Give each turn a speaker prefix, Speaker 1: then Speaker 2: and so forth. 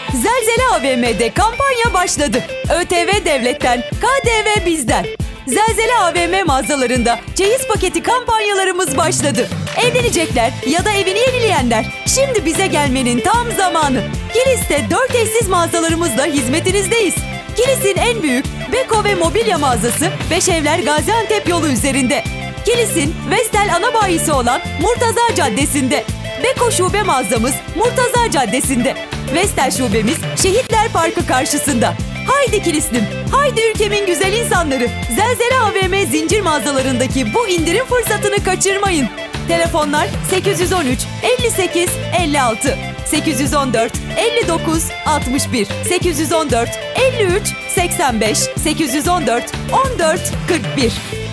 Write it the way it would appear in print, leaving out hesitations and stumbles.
Speaker 1: Zelzele AVM'de kampanya başladı. ÖTV devletten, KDV bizden. Zelzele AVM mağazalarında çeyiz paketi kampanyalarımız başladı. Evlenecekler ya da evini yenileyenler, şimdi bize gelmenin tam zamanı. Kilis'te 4 eşsiz mağazalarımızla hizmetinizdeyiz. Kilis'in en büyük Beko ve mobilya mağazası Beşevler Gaziantep yolu üzerinde. Kilis'in Vestel ana bayisi olan Murtaza Caddesi'nde. Beko şube mağazamız Murtaza Caddesi'nde. Vestel şubemiz Şehitler Parkı karşısında. Haydi Kilislim, haydi ülkemin güzel insanları. Zelzele AVM zincir mağazalarındaki bu indirim fırsatını kaçırmayın. Telefonlar 813 58 56 814 59 61 814 53 85 814 14 41.